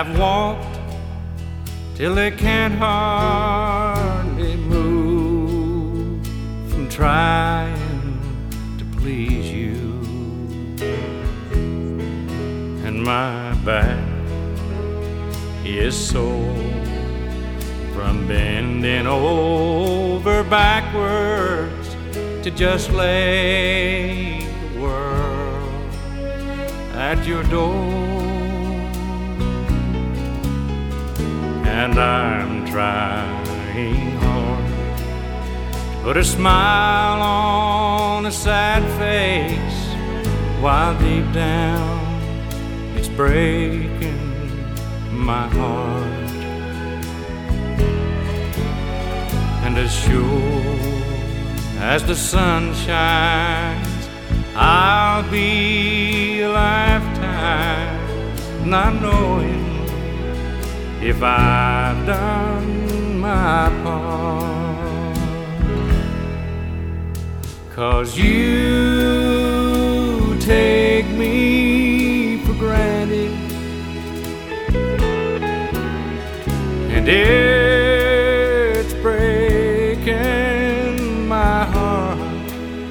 have walked till they can't hardly move from trying to please you. And my back is sore from bending over backwards to just lay the world at your door. And I'm trying hard to put a smile on a sad face, while deep down it's breaking my heart. And as sure as the sun shines, I'll be a lifetime not knowing if I've done my part. 'Cause you take me for granted, and it's breaking my heart.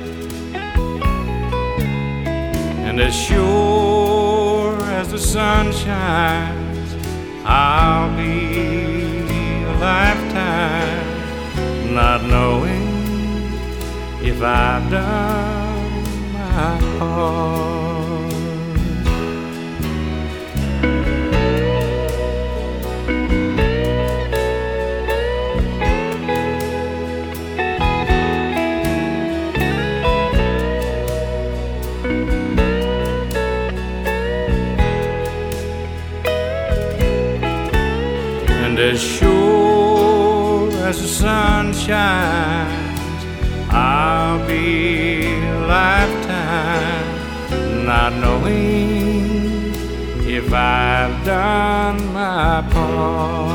And as sure as the sun shines, I'll be a lifetime not knowing if I've done my part. And as sure as the sun shines, I'll be a lifetime not knowing if I've done my part.